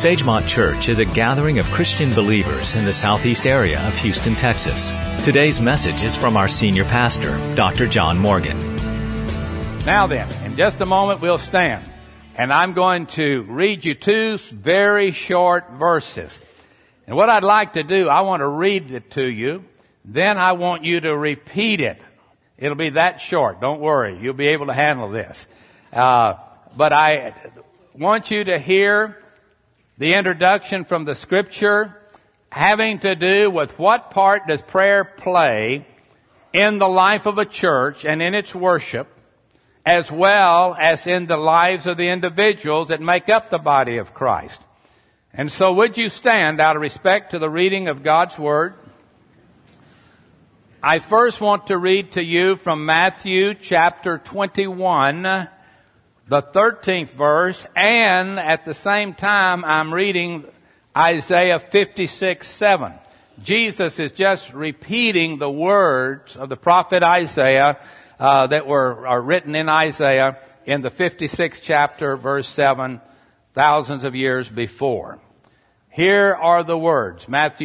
Sagemont Church is a gathering of Christian believers in the southeast area of Houston, Texas. Today's message is from our senior pastor, Dr. John Morgan. Now then, in just a moment we'll stand, and I'm going to read you two very short verses. And what I'd like to do, I want to read it to you, then I want you to repeat it. It'll be that short. Don't worry. You'll be able to handle this. But I want you to hear the introduction from the Scripture having to do with what part does prayer play in the life of a church and in its worship, as well as in the lives of the individuals that make up the body of Christ. And so would you stand out of respect to the reading of God's Word? I first want to read to you from Matthew chapter 21, the 13th verse, and at the same time I'm reading Isaiah 56:7. Jesus is just repeating the words of the prophet Isaiah that are written in Isaiah in the 56th chapter, verse 7, thousands of years before. Here are the words, Matthew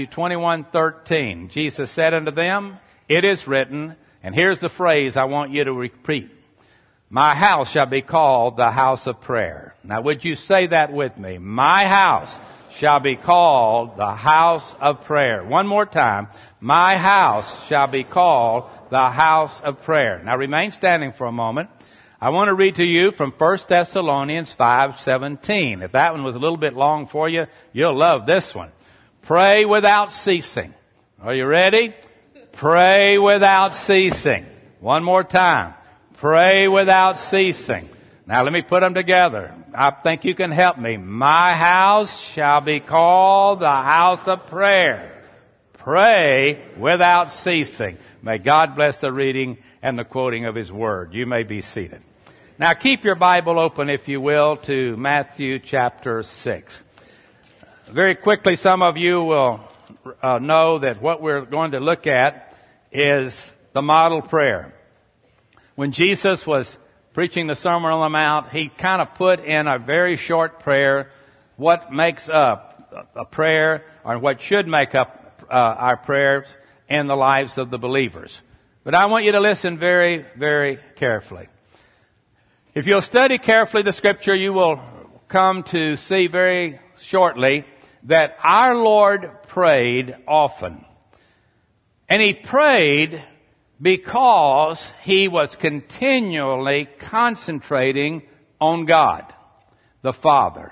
21:13. Jesus said unto them, "It is written," and here's the phrase I want you to repeat, "My house shall be called the house of prayer." Now would you say that with me? My house shall be called the house of prayer. One more time. My house shall be called the house of prayer. Now remain standing for a moment. I want to read to you from 1 Thessalonians 5:17. If that one was a little bit long for you, you'll love this one. Pray without ceasing. Are you ready? Pray without ceasing. One more time. Pray without ceasing. Now let me put them together. I think you can help me. My house shall be called the house of prayer. Pray without ceasing. May God bless the reading and the quoting of His Word. You may be seated. Now keep your Bible open, if you will, to Matthew chapter 6. Very quickly, some of you will know that what we're going to look at is the model prayer. When Jesus was preaching the Sermon on the Mount, He kind of put in a very short prayer what makes up a prayer, or what should make up our prayers in the lives of the believers. But I want you to listen very, very carefully. If you'll study carefully the Scripture, you will come to see very shortly that our Lord prayed often. And He prayed because He was continually concentrating on God, the Father.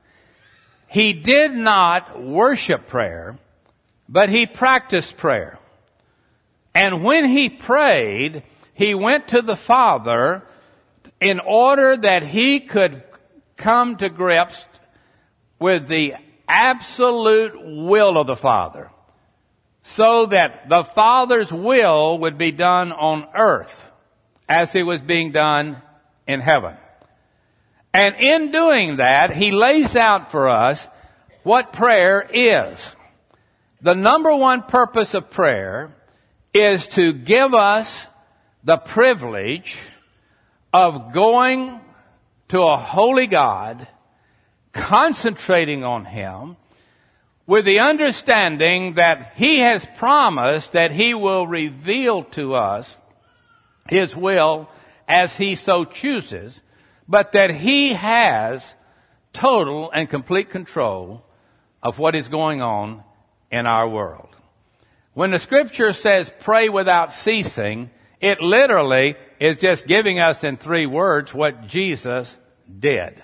He did not worship prayer, but He practiced prayer. And when He prayed, He went to the Father in order that He could come to grips with the absolute will of the Father, so that the Father's will would be done on earth as it was being done in heaven. And in doing that, He lays out for us what prayer is. The number one purpose of prayer is to give us the privilege of going to a holy God, concentrating on Him, with the understanding that He has promised that He will reveal to us His will as He so chooses, but that He has total and complete control of what is going on in our world. When the Scripture says pray without ceasing, it literally is just giving us in 3 words what Jesus did.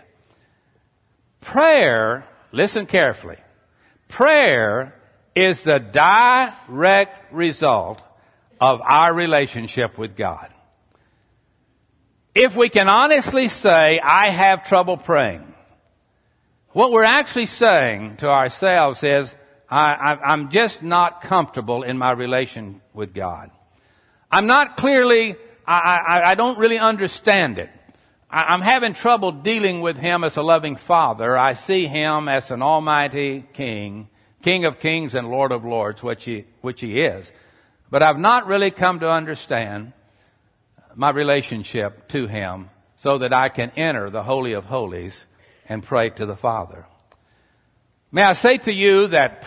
Prayer, listen carefully, prayer is the direct result of our relationship with God. If we can honestly say, I have trouble praying, what we're actually saying to ourselves is, I'm just not comfortable in my relation with God. I'm not clearly, I don't really understand it. I'm having trouble dealing with Him as a loving Father. I see Him as an almighty King, King of kings and Lord of lords, which he is. But I've not really come to understand my relationship to Him so that I can enter the Holy of Holies and pray to the Father. May I say to you that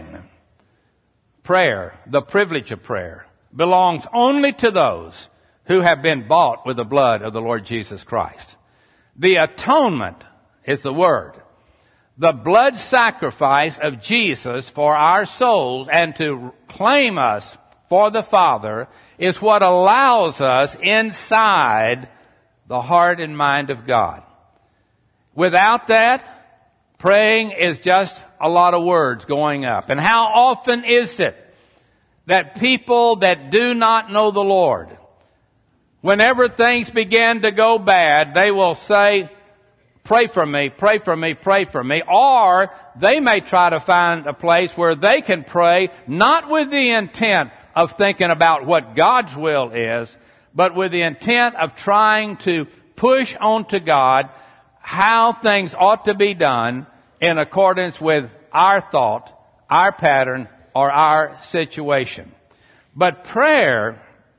prayer, the privilege of prayer, belongs only to those who have been bought with the blood of the Lord Jesus Christ. The atonement is the word. The blood sacrifice of Jesus for our souls and to claim us for the Father is what allows us inside the heart and mind of God. Without that, praying is just a lot of words going up. And how often is it that people that do not know the Lord, whenever things begin to go bad, they will say, pray for me, pray for me, pray for me. Or they may try to find a place where they can pray, not with the intent of thinking about what God's will is, but with the intent of trying to push onto God how things ought to be done in accordance with our thought, our pattern, or our situation. But prayer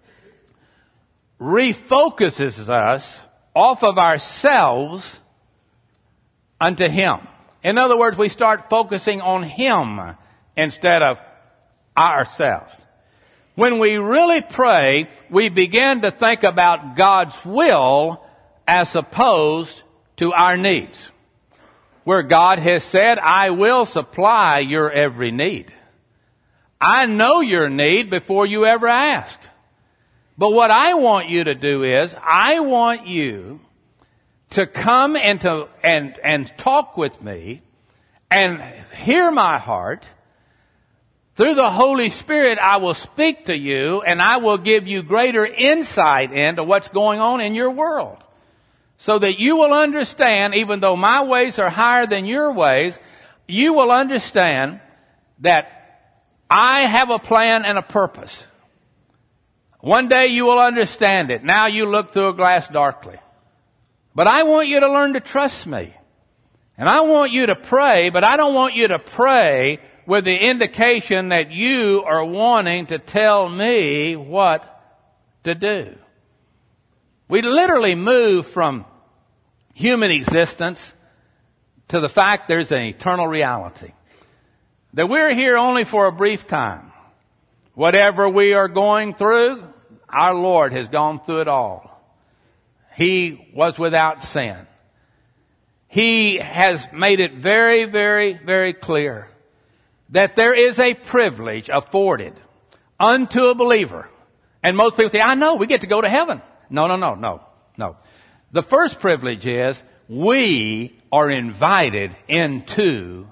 refocuses us off of ourselves unto Him. In other words, we start focusing on Him instead of ourselves. When we really pray, we begin to think about God's will as opposed to our needs. Where God has said, I will supply your every need. I know your need before you ever ask. But what I want you to do is, I want you to come into and talk with me and hear my heart. Through the Holy Spirit, I will speak to you and I will give you greater insight into what's going on in your world. So that you will understand, even though my ways are higher than your ways, you will understand that I have a plan and a purpose. One day you will understand it. Now you look through a glass darkly. But I want you to learn to trust me. And I want you to pray, but I don't want you to pray with the indication that you are wanting to tell me what to do. We literally move from human existence to the fact there's an eternal reality. That we're here only for a brief time. Whatever we are going through, our Lord has gone through it all. He was without sin. He has made it very, very, very clear that there is a privilege afforded unto a believer. And most people say, I know, we get to go to heaven. No. The first privilege is we are invited into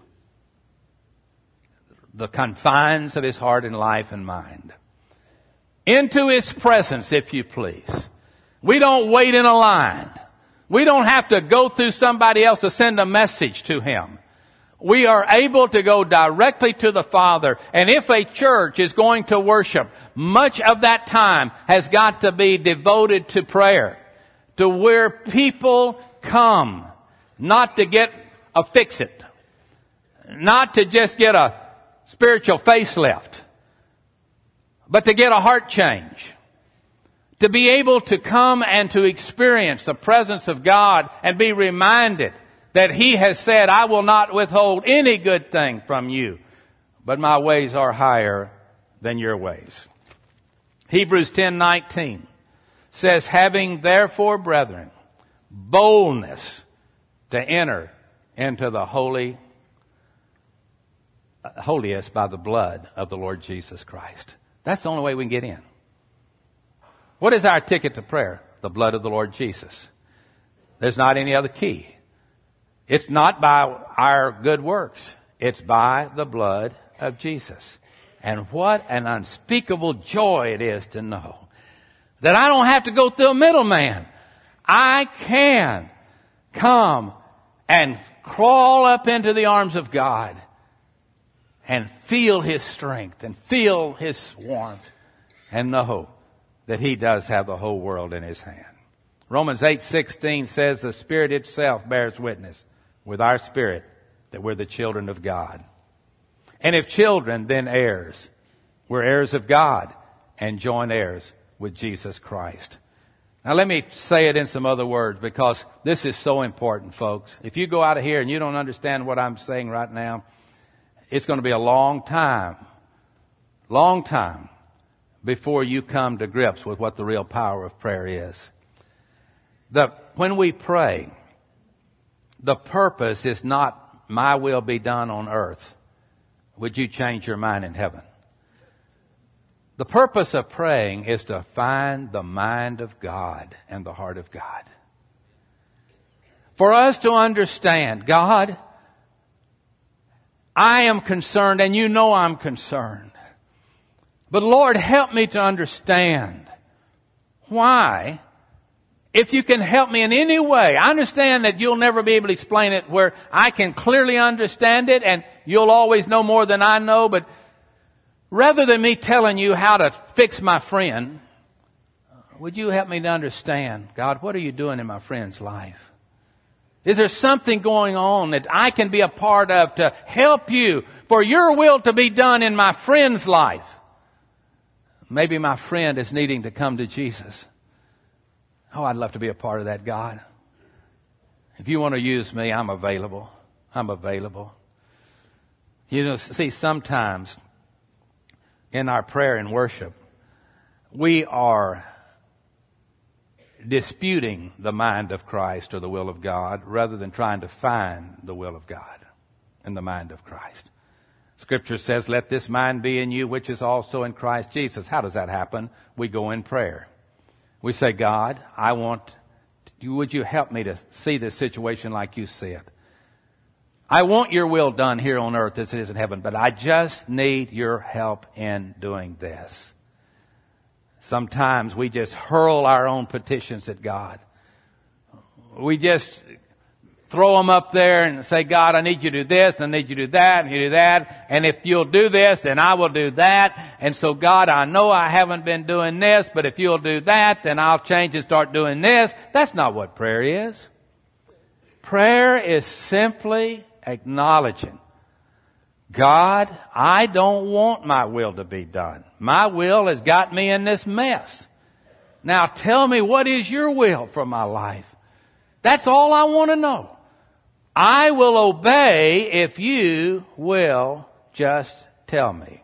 the confines of His heart and life and mind. Into His presence, if you please. We don't wait in a line. We don't have to go through somebody else to send a message to Him. We are able to go directly to the Father. And if a church is going to worship, much of that time has got to be devoted to prayer. To where people come, not to get a fix-it. Not to just get a spiritual facelift. But to get a heart change. To be able to come and to experience the presence of God and be reminded that He has said, I will not withhold any good thing from you, but my ways are higher than your ways. Hebrews 10:19 says, having therefore, brethren, boldness to enter into the holiest by the blood of the Lord Jesus Christ. That's the only way we can get in. What is our ticket to prayer? The blood of the Lord Jesus. There's not any other key. It's not by our good works. It's by the blood of Jesus. And what an unspeakable joy it is to know that I don't have to go through a middleman. I can come and crawl up into the arms of God and feel His strength and feel His warmth and know that He does have the whole world in His hand. Romans 8:16 says the Spirit itself bears witness with our spirit that we're the children of God. And if children, then heirs. We're heirs of God and joint heirs with Jesus Christ. Now let me say it in some other words because this is so important, folks. If you go out of here and you don't understand what I'm saying right now, it's going to be a long time before you come to grips with what the real power of prayer is. When we pray, the purpose is not my will be done on earth. Would you change your mind in heaven? The purpose of praying is to find the mind of God and the heart of God. For us to understand, God, I am concerned and you know I'm concerned. But Lord, help me to understand why. If you can help me in any way, I understand that you'll never be able to explain it where I can clearly understand it and you'll always know more than I know, but rather than me telling you how to fix my friend, would you help me to understand, God, what are you doing in my friend's life? Is there something going on that I can be a part of to help you for your will to be done in my friend's life? Maybe my friend is needing to come to Jesus. Oh, I'd love to be a part of that, God. If you want to use me, I'm available. I'm available. You know, see, sometimes in our prayer and worship, we are disputing the mind of Christ or the will of God rather than trying to find the will of God and the mind of Christ. Scripture says, let this mind be in you, which is also in Christ Jesus. How does that happen? We go in prayer. We say, God, would you help me to see this situation like you see it? I want your will done here on earth as it is in heaven, but I just need your help in doing this. Sometimes we just hurl our own petitions at God. We just throw them up there and say, God, I need you to do this, and I need you to do that, and you do that. And if you'll do this, then I will do that. And so, God, I know I haven't been doing this, but if you'll do that, then I'll change and start doing this. That's not what prayer is. Prayer is simply acknowledging, God, I don't want my will to be done. My will has got me in this mess. Now tell me, what is your will for my life? That's all I want to know. I will obey if you will just tell me.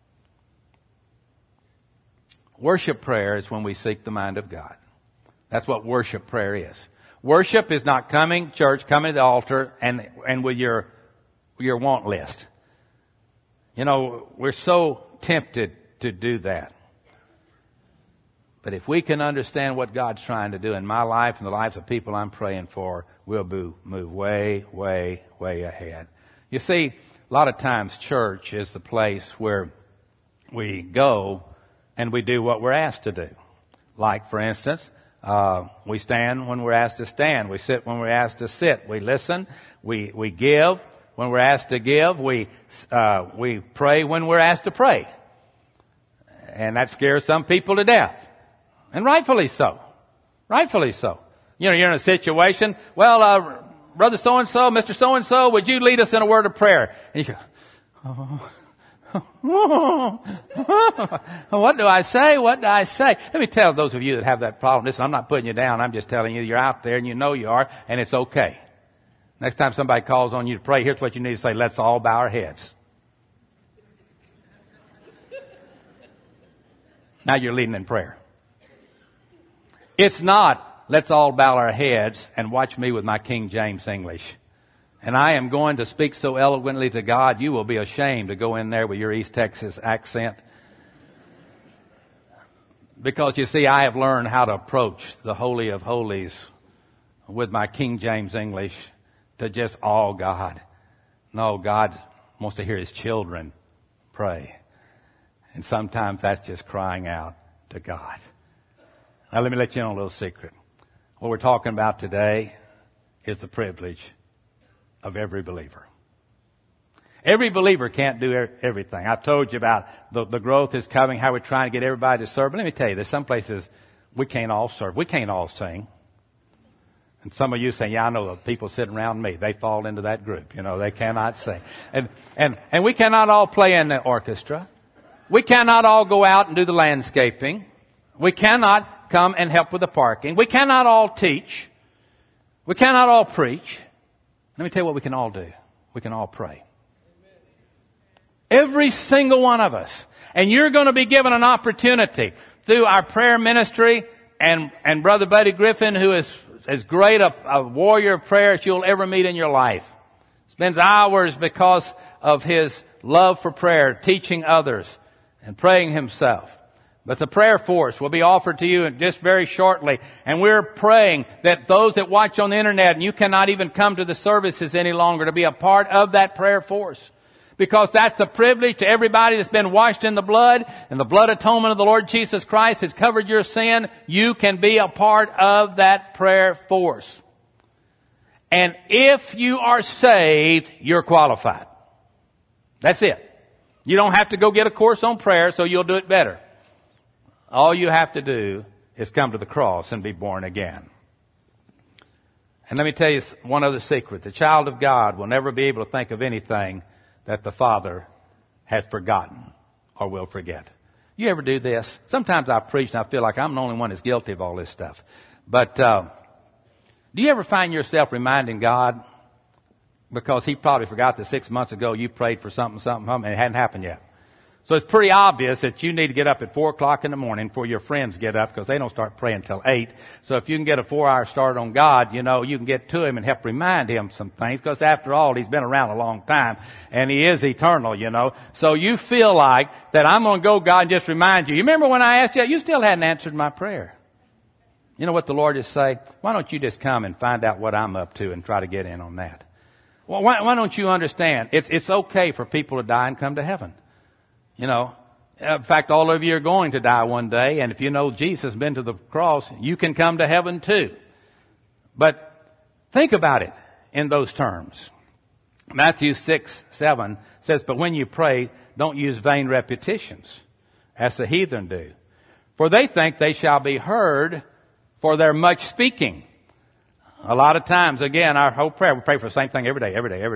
Worship prayer is when we seek the mind of God. That's what worship prayer is. Worship is not coming to church, coming to the altar, and with your want list. You know, we're so tempted to do that. But if we can understand what God's trying to do in my life and the lives of people I'm praying for, we'll move way, way, way ahead. You see, a lot of times church is the place where we go and we do what we're asked to do. Like, for instance, we stand when we're asked to stand. We sit when we're asked to sit. We listen. We give when we're asked to give. We pray when we're asked to pray. And that scares some people to death. And rightfully so. Rightfully so. You know, you're in a situation, well, Brother so-and-so, Mr. so-and-so, would you lead us in a word of prayer? And you go, what do I say? What do I say? Let me tell those of you that have that problem. Listen, I'm not putting you down. I'm just telling you you're out there and you know you are, and it's okay. Next time somebody calls on you to pray, here's what you need to say. Let's all bow our heads. Now you're leading in prayer. It's not, let's all bow our heads and watch me with my King James English. And I am going to speak so eloquently to God, you will be ashamed to go in there with your East Texas accent. Because you see, I have learned how to approach the Holy of Holies with my King James English to just all God. No, God wants to hear His children pray. And sometimes that's just crying out to God. Now let me let you in on a little secret. What we're talking about today is the privilege of every believer. Every believer can't do everything. I've told you about the growth is coming, how we're trying to get everybody to serve. But let me tell you, there's some places we can't all serve. We can't all sing. And some of you say, yeah, I know the people sitting around me. They fall into that group. You know, they cannot sing. And we cannot all play in the orchestra. We cannot all go out and do the landscaping. We cannot come and help with the parking. We cannot all teach. We cannot all preach. Let me tell you what we can all do. We can all pray. Every single one of us. And you're going to be given an opportunity through our prayer ministry and Brother Buddy Griffin, who is as great a warrior of prayer as you'll ever meet in your life. Spends hours because of his love for prayer, teaching others and praying himself. But the prayer force will be offered to you just very shortly. And we're praying that those that watch on the internet and you cannot even come to the services any longer to be a part of that prayer force. Because that's a privilege to everybody that's been washed in the blood, and the blood atonement of the Lord Jesus Christ has covered your sin. You can be a part of that prayer force. And if you are saved, you're qualified. That's it. You don't have to go get a course on prayer so you'll do it better. All you have to do is come to the cross and be born again. And let me tell you one other secret. The child of God will never be able to think of anything that the Father has forgotten or will forget. You ever do this? Sometimes I preach and I feel like I'm the only one that's guilty of all this stuff. But do you ever find yourself reminding God, because He probably forgot that 6 months ago you prayed for something, and it hadn't happened yet? So it's pretty obvious that you need to get up at 4 o'clock in the morning before your friends get up, because they don't start praying until 8. So if you can get a 4-hour start on God, you can get to Him and help remind Him some things, because after all, He's been around a long time and He is eternal, So you feel like that I'm going to go, God, and just remind you. You remember when I asked you, you still hadn't answered my prayer. You know what the Lord is saying? Why don't you just come and find out what I'm up to and try to get in on that? Well, why don't you understand? It's okay for people to die and come to heaven. In fact, all of you are going to die one day, and if you know Jesus has been to the cross, you can come to heaven too. But think about it in those terms. Matthew 6:7 says, "But when you pray, don't use vain repetitions, as the heathen do. For they think they shall be heard for their much speaking." A lot of times, again, our whole prayer, we pray for the same thing every day.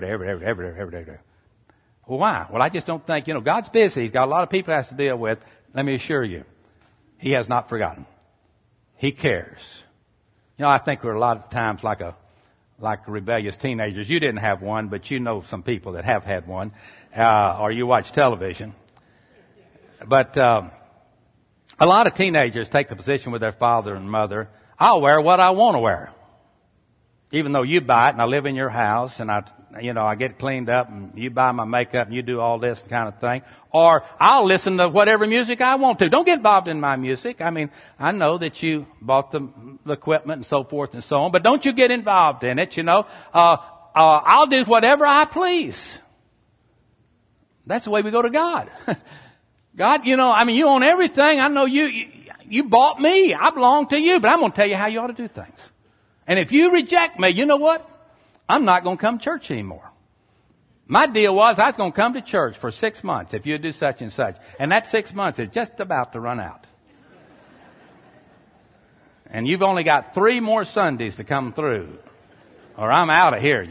Well, why? Well, I just don't think, God's busy. He's got a lot of people He has to deal with. Let me assure you, He has not forgotten. He cares. I think we're a lot of times like rebellious teenagers. You didn't have one, but you know some people that have had one, or you watch television. But a lot of teenagers take the position with their father and mother, I'll wear what I want to wear. Even though you buy it and I live in your house and I get cleaned up and you buy my makeup and you do all this kind of thing. Or I'll listen to whatever music I want to. Don't get involved in my music. I mean, I know that you bought the equipment and so forth and so on, but don't you get involved in it, I'll do whatever I please. That's the way we go to God. God, you own everything. I know you bought me. I belong to you, but I'm going to tell you how you ought to do things. And if you reject me, you know what? I'm not going to come to church anymore. My deal was I was going to come to church for 6 months if you do such and such. And that 6 months is just about to run out. And you've only got 3 more Sundays to come through, or I'm out of here,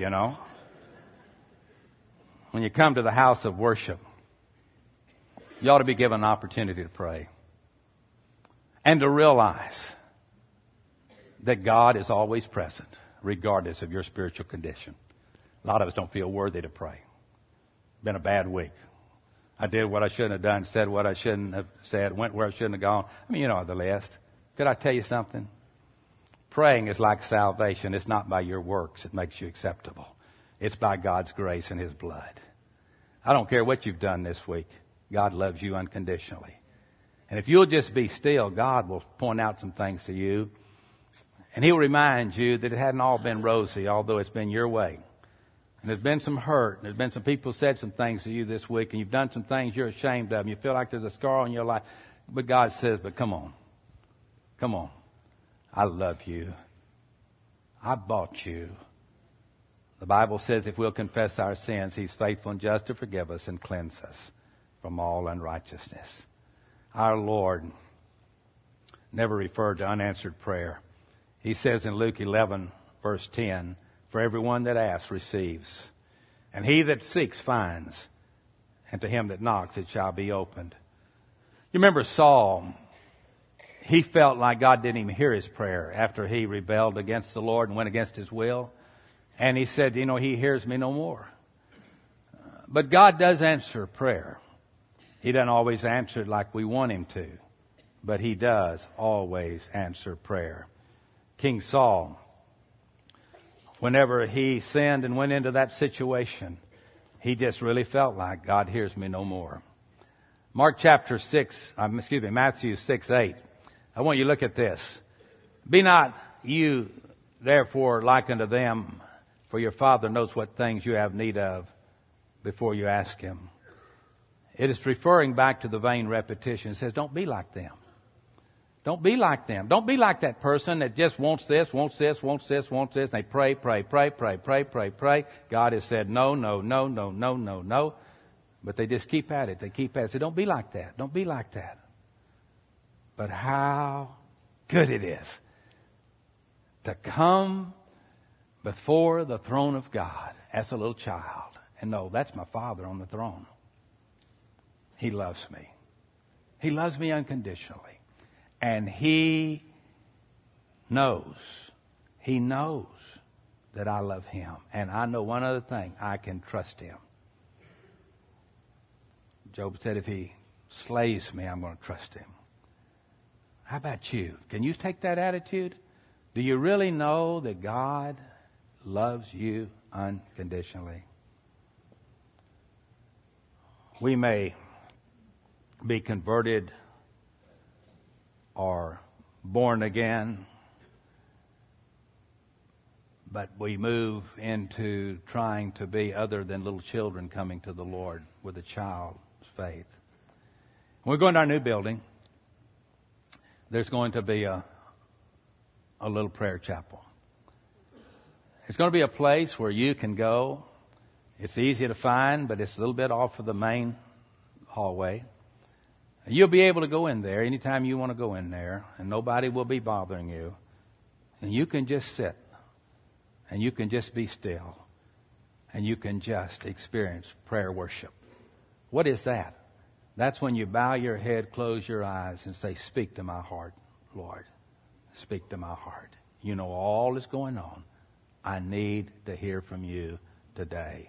When you come to the house of worship, you ought to be given an opportunity to pray. And to realize that God is always present, regardless of your spiritual condition. A lot of us don't feel worthy to pray. Been a bad week. I did what I shouldn't have done, said what I shouldn't have said, went where I shouldn't have gone. You know the list. Could I tell you something? Praying is like salvation. It's not by your works that makes you acceptable. It's by God's grace and His blood. I don't care what you've done this week. God loves you unconditionally. And if you'll just be still, God will point out some things to you. And He'll remind you that it hadn't all been rosy, although it's been your way. And there's been some hurt. And there's been some people who said some things to you this week. And you've done some things you're ashamed of. And you feel like there's a scar on your life. But God says, but come on. Come on. I love you. I bought you. The Bible says if we'll confess our sins, He's faithful and just to forgive us and cleanse us from all unrighteousness. Our Lord never referred to unanswered prayer. He says in Luke 11, verse 10, "For everyone that asks receives, and he that seeks finds, and to him that knocks it shall be opened." You remember Saul? He felt like God didn't even hear his prayer after he rebelled against the Lord and went against His will. And he said, He hears me no more. But God does answer prayer. He doesn't always answer it like we want Him to, but He does always answer prayer. King Saul, whenever he sinned and went into that situation, he just really felt like God hears me no more. Matthew 6:8. I want you to look at this. Be not you therefore like unto them, for your Father knows what things you have need of before you ask Him. It is referring back to the vain repetition. It says, don't be like them. Don't be like them. Don't be like that person that just wants this, wants this, wants this, wants this. And they pray. God has said no. But they just keep at it. They keep at it. So don't be like that. Don't be like that. But how good it is to come before the throne of God as a little child and know that's my Father on the throne. He loves me. He loves me unconditionally. And He knows that I love Him. And I know one other thing, I can trust Him. Job said, if He slays me, I'm going to trust Him. How about you? Can you take that attitude? Do you really know that God loves you unconditionally? We may be converted or born again, but we move into trying to be other than little children coming to the Lord with a child's faith. When we go into our new building, there's going to be a little prayer chapel. It's going to be a place where you can go. It's easy to find, but it's a little bit off of the main hallway. You'll be able to go in there anytime you want to go in there, and nobody will be bothering you. And you can just sit, and you can just be still, and you can just experience prayer worship. What is that? That's when you bow your head, close your eyes, and say, speak to my heart, Lord. Speak to my heart. You know all that's going on. I need to hear from you today.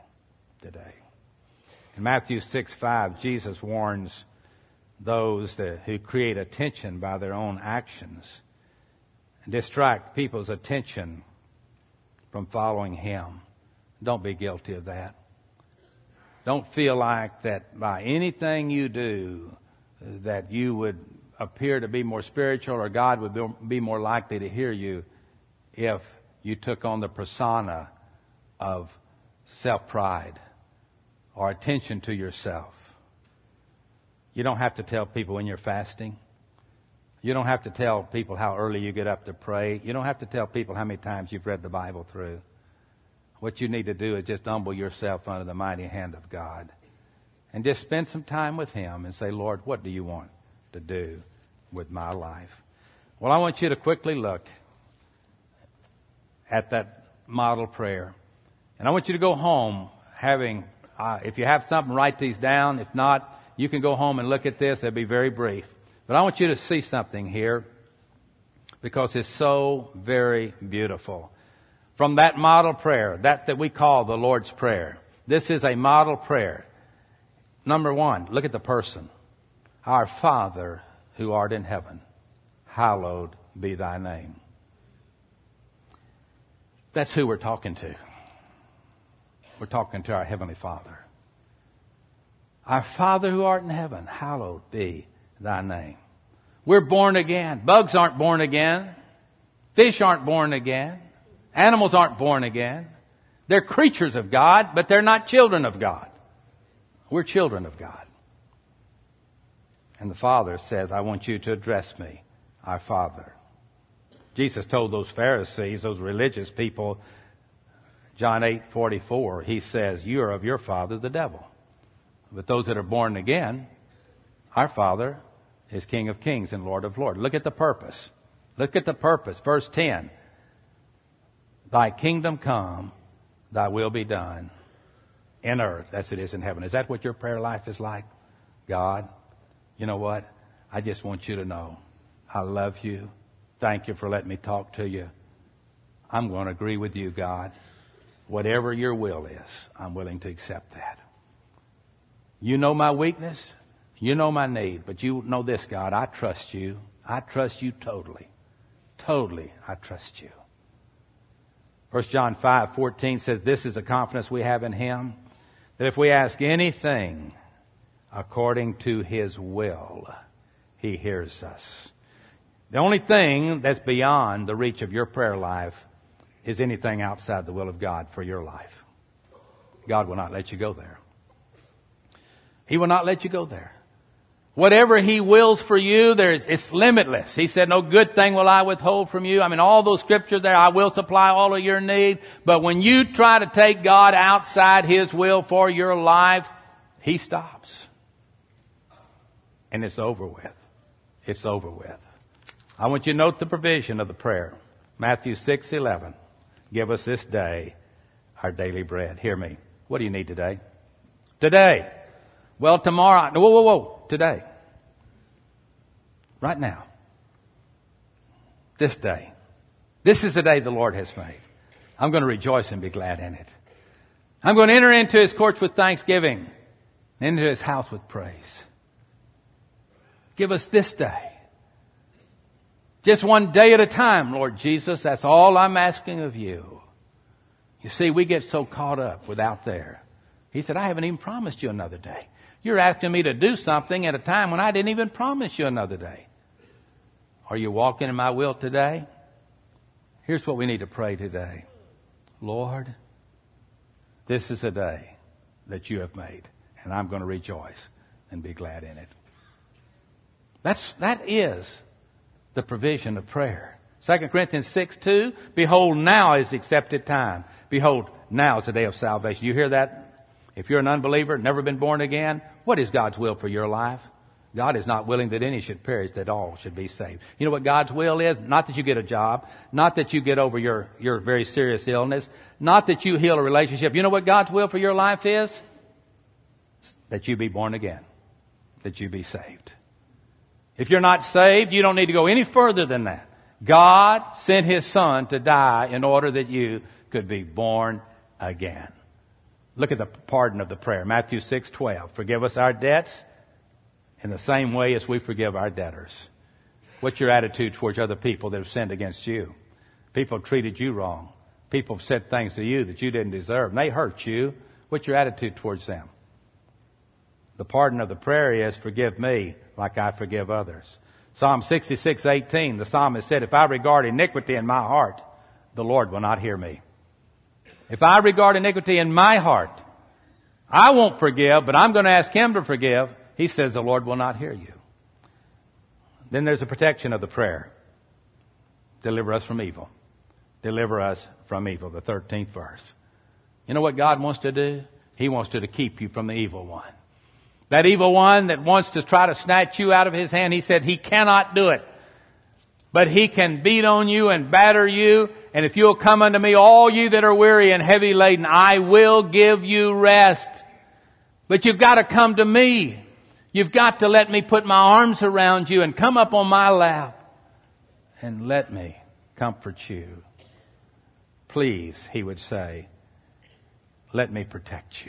In Matthew 6:5, Jesus warns those who create attention by their own actions and distract people's attention from following Him. Don't be guilty of that. Don't feel like that by anything you do that you would appear to be more spiritual or God would be more likely to hear you if you took on the persona of self-pride or attention to yourself. You don't have to tell people when you're fasting. You don't have to tell people how early you get up to pray. You don't have to tell people how many times you've read the Bible through. What you need to do is just humble yourself under the mighty hand of God and just spend some time with Him and say, Lord, what do you want to do with my life? Well, I want you to quickly look at that model prayer. And I want you to go home having, if you have something, write these down. If not, you can go home and look at this. It'll be very brief. But I want you to see something here because it's so very beautiful. From that model prayer, that we call the Lord's Prayer. This is a model prayer. Number one, look at the person. Our Father who art in heaven, hallowed be thy name. That's who we're talking to. We're talking to our Heavenly Father. Our Father who art in heaven, hallowed be thy name. We're born again. Bugs aren't born again. Fish aren't born again. Animals aren't born again. They're creatures of God, but they're not children of God. We're children of God. And the Father says, I want you to address me, our Father. Jesus told those Pharisees, those religious people, John 8:44, He says, you are of your father, the devil. But those that are born again, our Father is King of kings and Lord of lords. Look at the purpose. Look at the purpose. Verse 10. Thy kingdom come, thy will be done in earth as it is in heaven. Is that what your prayer life is like? God, you know what? I just want you to know I love you. Thank you for letting me talk to you. I'm going to agree with you, God. Whatever your will is, I'm willing to accept that. You know my weakness. You know my need. But you know this, God. I trust you. I trust you totally. Totally, I trust you. 1 John 5:14 says, this is the confidence we have in Him, that if we ask anything according to His will, He hears us. The only thing that's beyond the reach of your prayer life is anything outside the will of God for your life. God will not let you go there. He will not let you go there. Whatever He wills for you, it's limitless. He said, no good thing will I withhold from you. I mean, all those scriptures there, I will supply all of your need. But when you try to take God outside His will for your life, He stops. And it's over with. It's over with. I want you to note the provision of the prayer. Matthew 6:11. Give us this day our daily bread. Hear me. What do you need today? Today. Well, tomorrow. Whoa. Today. Right now. This day. This is the day the Lord has made. I'm going to rejoice and be glad in it. I'm going to enter into His courts with thanksgiving, into His house with praise. Give us this day. Just one day at a time, Lord Jesus. That's all I'm asking of you. You see, we get so caught up with out there. He said, I haven't even promised you another day. You're asking me to do something at a time when I didn't even promise you another day. Are you walking in my will today? Here's what we need to pray today. Lord, this is a day that you have made, and I'm going to rejoice and be glad in it. That is the provision of prayer. 2 Corinthians 6:2, behold, now is the accepted time. Behold, now is the day of salvation. You hear that? If you're an unbeliever, never been born again, what is God's will for your life? God is not willing that any should perish, that all should be saved. You know what God's will is? Not that you get a job, not that you get over your very serious illness, not that you heal a relationship. You know what God's will for your life is? That you be born again, that you be saved. If you're not saved, you don't need to go any further than that. God sent His Son to die in order that you could be born again. Look at the pardon of the prayer. Matthew 6:12. Forgive us our debts in the same way as we forgive our debtors. What's your attitude towards other people that have sinned against you? People have treated you wrong. People have said things to you that you didn't deserve, and they hurt you. What's your attitude towards them? The pardon of the prayer is, forgive me like I forgive others. Psalm 66:18, the psalmist said, if I regard iniquity in my heart, the Lord will not hear me. If I regard iniquity in my heart, I won't forgive, but I'm going to ask Him to forgive. He says the Lord will not hear you. Then there's the protection of the prayer. Deliver us from evil. Deliver us from evil, the 13th verse. You know what God wants to do? He wants to keep you from the evil one. That evil one that wants to try to snatch you out of his hand, He said He cannot do it. But He can beat on you and batter you. And if you'll come unto me, all you that are weary and heavy laden, I will give you rest. But you've got to come to me. You've got to let me put my arms around you and come up on my lap and let me comfort you. Please, He would say, let me protect you.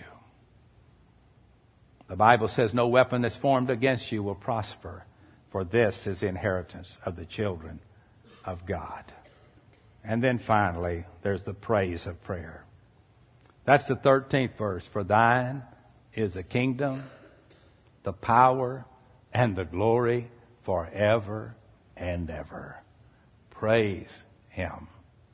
The Bible says no weapon that's formed against you will prosper, for this is the inheritance of the children of God. And then finally, there's the praise of prayer. That's the 13th verse. For thine is the kingdom, the power, and the glory forever and ever. Praise Him.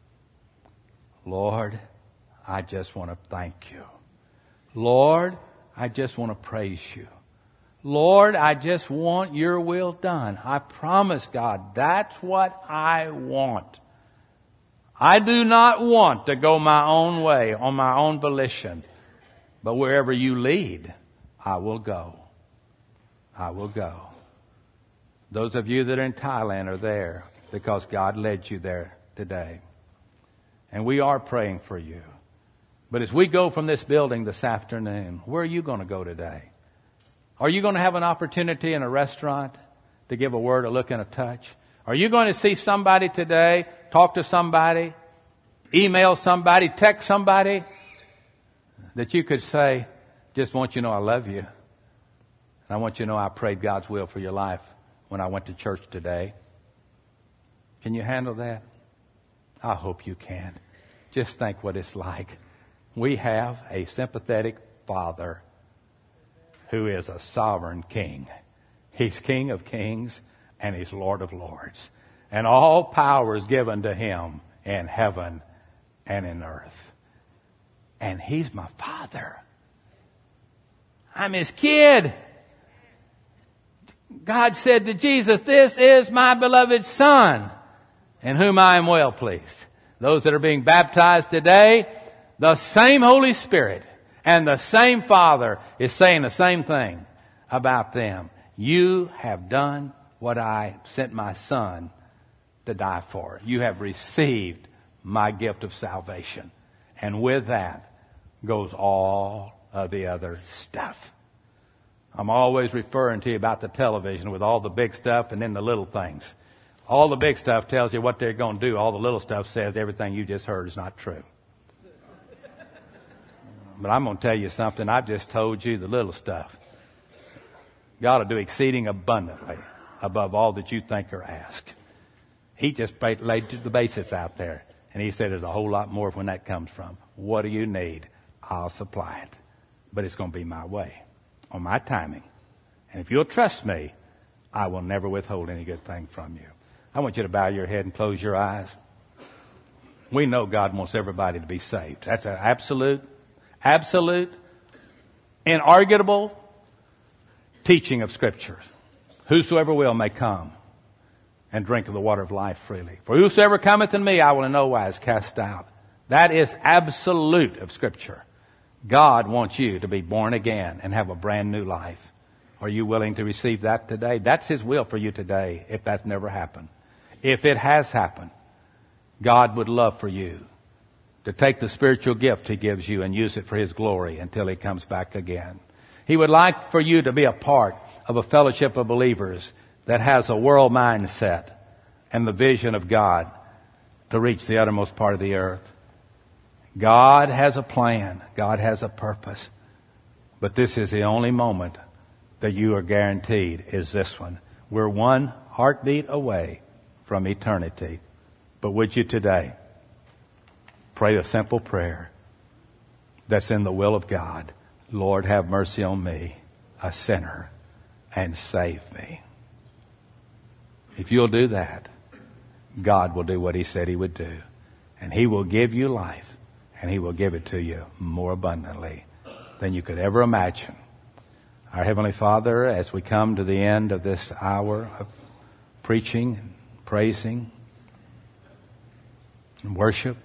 Lord, I just want to thank you. Lord, I just want to praise you. Lord, I just want your will done. I promise, God, that's what I want. I do not want to go my own way on my own volition. But wherever you lead, I will go. I will go. Those of you that are in Thailand are there because God led you there today. And we are praying for you. But as we go from this building this afternoon, where are you going to go today? Are you going to have an opportunity in a restaurant to give a word, a look, and a touch? Are you going to see somebody today, talk to somebody, email somebody, text somebody that you could say, just want you to know I love you. And I want you to know I prayed God's will for your life when I went to church today. Can you handle that? I hope you can. Just think what it's like. We have a sympathetic Father who is a sovereign King. He's King of kings and He's Lord of lords. And all power is given to Him in heaven and in earth. And He's my Father. I'm His kid. God said to Jesus, "This is my beloved Son, in whom I am well pleased." Those that are being baptized today, the same Holy Spirit and the same Father is saying the same thing about them. You have done what I sent my Son to die for. You have received my gift of salvation. And with that goes all of the other stuff. I'm always referring to you about the television with all the big stuff and then the little things. All the big stuff tells you what they're going to do. All the little stuff says everything you just heard is not true. But I'm going to tell you something. I've just told you the little stuff. God will do exceeding abundantly above all that you think or ask. He just laid the basis out there. And He said there's a whole lot more when that comes from. What do you need? I'll supply it. But it's going to be my way, on my timing. And if you'll trust me, I will never withhold any good thing from you. I want you to bow your head and close your eyes. We know God wants everybody to be saved. That's an absolute, inarguable teaching of Scripture. Whosoever will may come and drink of the water of life freely. For whosoever cometh in me, I will in no wise cast out. That is absolute of Scripture. God wants you to be born again and have a brand new life. Are you willing to receive that today? That's His will for you today, if that's never happened. If it has happened, God would love for you to take the spiritual gift He gives you and use it for His glory until He comes back again. He would like for you to be a part of a fellowship of believers that has a world mindset and the vision of God to reach the uttermost part of the earth. God has a plan. God has a purpose. But this is the only moment that you are guaranteed is this one. We're one heartbeat away from eternity. But would you today pray a simple prayer that's in the will of God? Lord, have mercy on me, a sinner, and save me. If you'll do that, God will do what He said He would do. And He will give you life, and He will give it to you more abundantly than you could ever imagine. Our Heavenly Father, as we come to the end of this hour of preaching and praising and worship,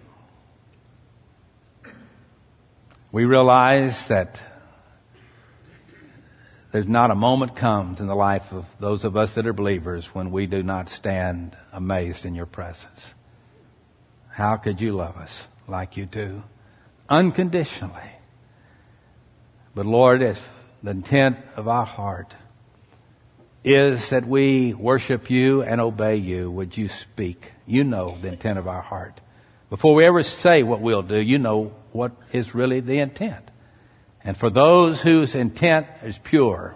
we realize that there's not a moment comes in the life of those of us that are believers when we do not stand amazed in Your presence. How could You love us like You do? Unconditionally. But Lord, if the intent of our heart is that we worship You and obey You, would You speak? You know the intent of our heart. Before we ever say what we'll do, You know what is really the intent. And for those whose intent is pure,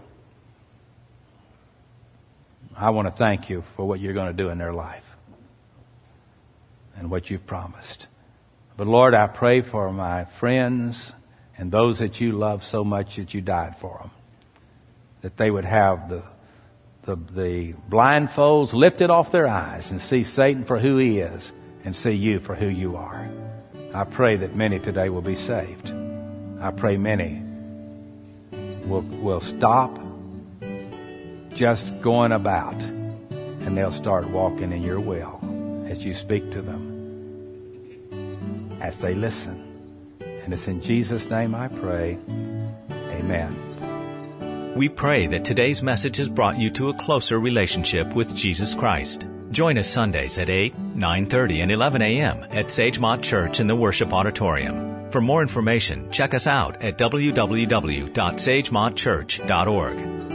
I want to thank You for what You're going to do in their life and what You've promised. But Lord, I pray for my friends and those that You love so much that You died for them, that they would have the blindfolds lifted off their eyes and see Satan for who he is and see You for who You are. I pray that many today will be saved. I pray many will stop just going about and they'll start walking in Your will as You speak to them, as they listen. And it's in Jesus' name I pray. Amen. We pray that today's message has brought you to a closer relationship with Jesus Christ. Join us Sundays at 8, 9:30, and 11 a.m. at Sagemont Church in the Worship Auditorium. For more information, check us out at www.sagemontchurch.org.